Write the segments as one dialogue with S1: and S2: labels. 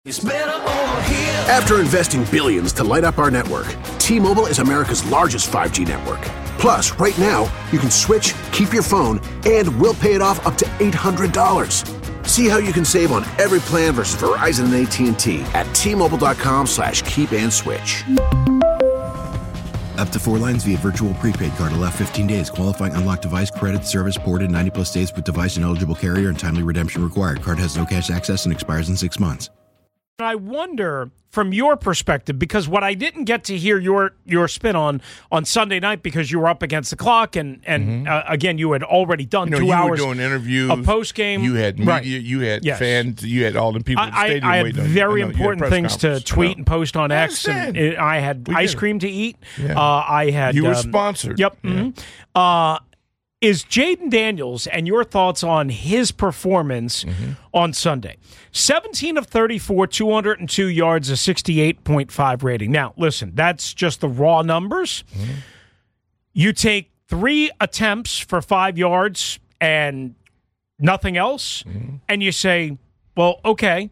S1: After investing billions to light up our network, T-Mobile is America's largest 5G network. Plus, right now, you can switch, keep your phone, and we'll pay it off up to $800. See how you can save on every plan versus Verizon and AT&T at T-Mobile.com/keep-and-switch.
S2: Up to 4 lines via virtual prepaid card. Allow 15 days. Qualifying unlocked device credit service ported 90-plus days with device and eligible carrier and timely redemption required. Card has no cash access and expires in 6 months.
S3: I wonder, from your perspective, because what I didn't get to hear your spin on Sunday night because you were up against the clock, and again, you had already done 2 hours.
S4: You were doing interviews,
S3: a post game.
S4: You had media,
S3: right.
S4: You had fans, you had all the people at the stadium.
S3: I had
S4: waiting
S3: very important things to tweet and post on X, and I had ice cream to eat.
S4: Yeah.
S3: I had
S4: you were sponsored.
S3: Yep.
S4: Yeah.
S3: Mm-hmm. Is Jayden Daniels, and your thoughts on his performance on Sunday? 17 of 34, 202 yards, a 68.5 rating. Now, listen, that's just the raw numbers. You take 3 attempts for 5 yards and nothing else, and you say, well, okay,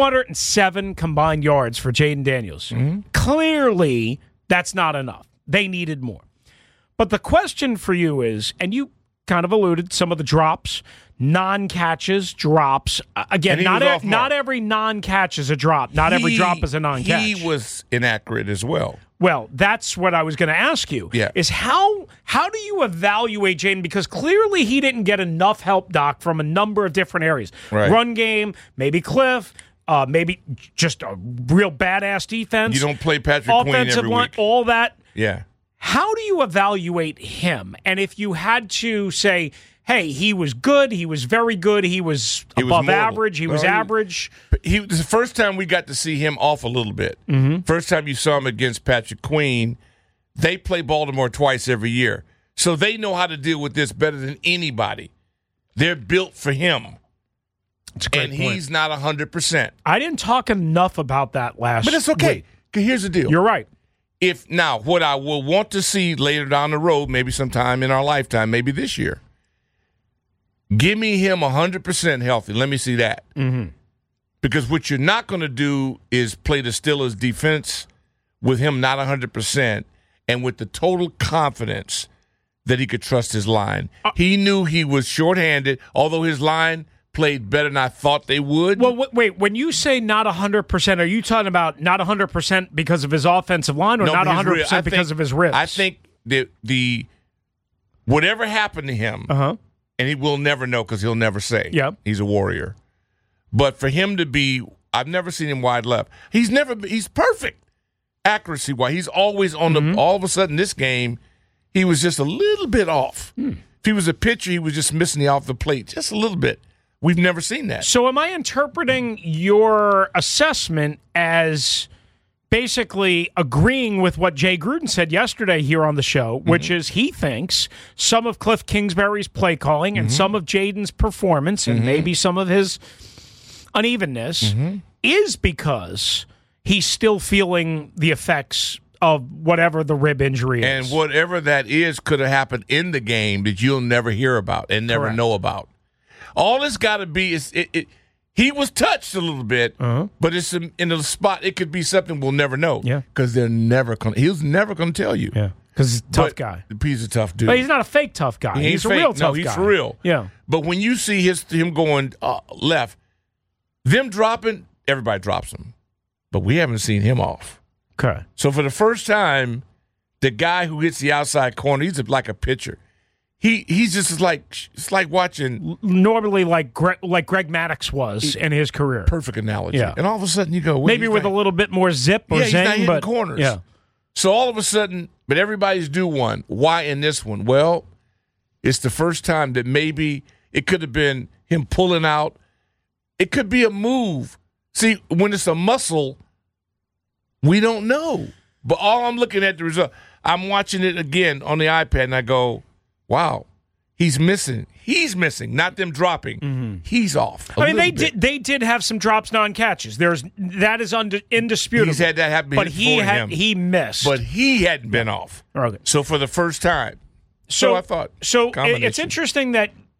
S3: 207 combined yards for Jayden Daniels. Clearly, that's not enough. They needed more. But the question for you is, and you kind of alluded, some of the drops, non-catches, drops. Again, not every non-catch is a drop. Not every drop is a non-catch.
S4: He was inaccurate as well.
S3: Well, that's what I was going to ask you.
S4: Yeah.
S3: Is how do you evaluate Jayden? Because clearly he didn't get enough help, Doc, from a number of different areas.
S4: Right.
S3: Run game, maybe Cliff, maybe just a real badass defense.
S4: You don't play Patrick Queen every week.
S3: All that.
S4: Yeah.
S3: How do you evaluate him? And if you had to say, hey, he was good, he was very good, he was above average, he was average.
S4: This is the first time we got to see him off a little bit. First time you saw him against Patrick Queen, they play Baltimore twice every year. So they know how to deal with this better than anybody. They're built for him. And he's not 100%.
S3: I didn't talk enough about that last week.
S4: But it's okay. Here's the deal.
S3: You're right.
S4: Now, what I will want to see later down the road, maybe sometime in our lifetime, maybe this year, give me him 100% healthy. Let me see that. Because what you're not going to do is play the Steelers' defense with him not 100% and with the total confidence that he could trust his line. He knew he was shorthanded, although his line played better than I thought they would.
S3: Well, wait, when you say not 100%, are you talking about not 100% because of his offensive line or not 100% because of his ribs?
S4: I think the whatever happened to him, and he will never know because he'll never say.
S3: Yep.
S4: He's a warrior. But for him to be, I've never seen him wide left. He's perfect accuracy-wise. He's always on the, all of a sudden this game, he was just a little bit off. If he was a pitcher, he was just missing the off the plate just a little bit. We've never seen that.
S3: So am I interpreting your assessment as basically agreeing with what Jay Gruden said yesterday here on the show, which is he thinks some of Cliff Kingsbury's play calling and some of Jayden's performance and maybe some of his unevenness is because he's still feeling the effects of whatever the rib injury is.
S4: And whatever that is could have happened in the game that you'll never hear about and never know about. All it's got to be is he was touched a little bit, but it's in a spot. It could be something we'll never know. Yeah, because they're never going. He's never going to tell you.
S3: Yeah, because he's a tough guy.
S4: He's a tough dude.
S3: But he's not a fake tough guy. He's a real tough guy.
S4: No, he's for real.
S3: Yeah.
S4: But when you see him going left, them dropping, everybody drops him. But we haven't seen him off.
S3: Okay.
S4: So for the first time, the guy who hits the outside corner, he's like a pitcher. He's just it's like watching
S3: normally like Greg Maddux was in his career.
S4: Perfect analogy.
S3: Yeah.
S4: And all of a sudden you go
S3: maybe with a little bit more zip or
S4: he's not
S3: zing,
S4: hitting corners.
S3: Yeah.
S4: So all of a sudden, but everybody's due one. Why in this one? Well, it's the first time that maybe it could have been him pulling out. It could be a move. See, when it's a muscle, we don't know. But all I'm looking at the result. I'm watching it again on the iPad and I go, wow, he's missing. He's missing, not them dropping. He's off.
S3: I mean, they did have some drops, non-catches. That is indisputable.
S4: He's had that happen
S3: but
S4: him.
S3: He missed.
S4: But he hadn't been off.
S3: Okay.
S4: So for the first time. So I thought.
S3: So it's interesting that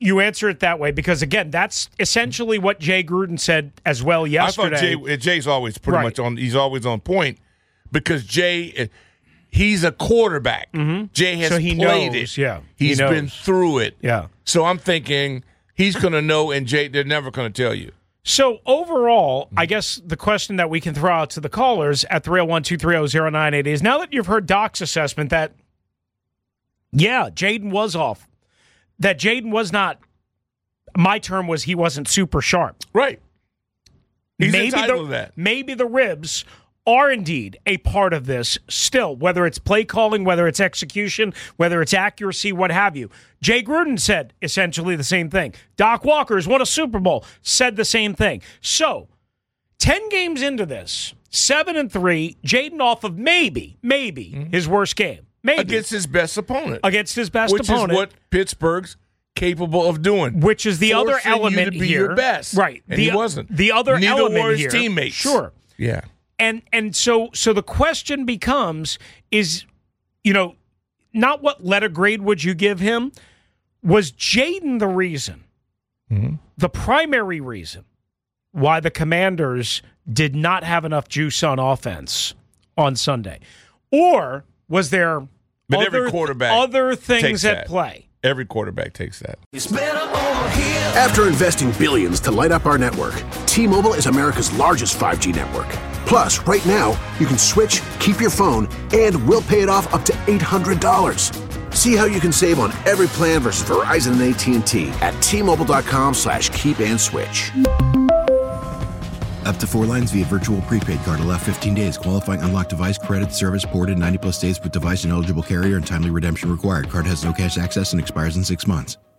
S3: You answer it that way because, again, that's essentially what Jay Gruden said as well yesterday.
S4: I thought Jay's always pretty much on. He's always on point because Jay, he's a quarterback. Jay has played it.
S3: Yeah,
S4: he's been through it.
S3: Yeah.
S4: So I'm thinking he's going to know, and Jay, they're never going to tell you.
S3: So overall, I guess the question that we can throw out to the callers at 301-230-0980 is, now that you've heard Doc's assessment that, yeah, Jayden was off, that Jayden was not, my term was he wasn't super sharp.
S4: Right. He's entitled to that.
S3: Maybe the ribs are indeed a part of this still, whether it's play calling, whether it's execution, whether it's accuracy, what have you. Jay Gruden said essentially the same thing. Doc Walker has won a Super Bowl, said the same thing. So, 10 games into this, 7-3, Jayden off of maybe his worst game. Maybe.
S4: Against his best opponent.
S3: Which is
S4: what Pittsburgh's capable of doing.
S3: Which is the other element
S4: you to be
S3: here.
S4: Your best.
S3: Right.
S4: And he wasn't.
S3: The other
S4: Neither
S3: element
S4: were his
S3: here.
S4: teammates.
S3: Sure.
S4: Yeah.
S3: And so the question becomes is, not what letter grade would you give him? Was Jayden the reason, the primary reason, why the Commanders did not have enough juice on offense on Sunday? Or was there other things at play?
S4: Every quarterback takes that.
S1: After investing billions to light up our network, T-Mobile is America's largest 5G network. Plus, right now, you can switch, keep your phone, and we'll pay it off up to $800. See how you can save on every plan versus Verizon and AT&T at T-Mobile.com/keep-and-switch.
S2: Up to 4 lines via virtual prepaid card. Allow 15 days. Qualifying unlocked device credit service ported 90+ states with device and eligible carrier and timely redemption required. Card has no cash access and expires in 6 months.